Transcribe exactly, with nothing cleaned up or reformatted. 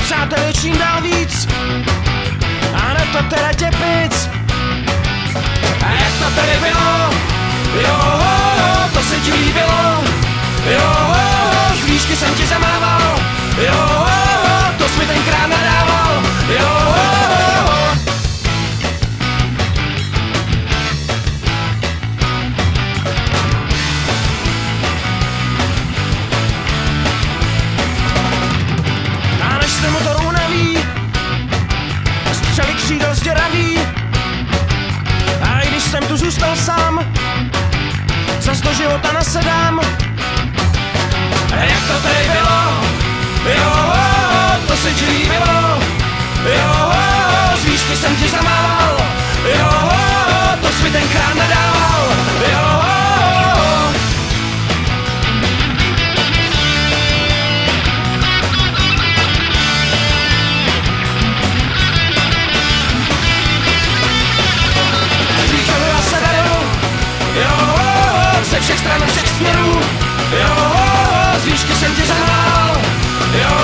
přáteli čím dál víc, a na to teda tě pic. A jak to tady bylo, jo, to se ti líbilo, jo, z výšky jsem ti zamával, jo, to jsi mi tenkrát nadával, jo. A než se motor unaví, střely křídel zděraví, a i když jsem tu zůstal sám, zas do života nasedám. A jak to tady bylo, jo, to se ti líbilo, jo, z výšky jsem ti zamával, jo, to jsi mi tenkrát nadával, jo. Zvýšovila se daru, jo, ze všech stran, všech směrů, jo, z výšky jsem ti zamával, jo.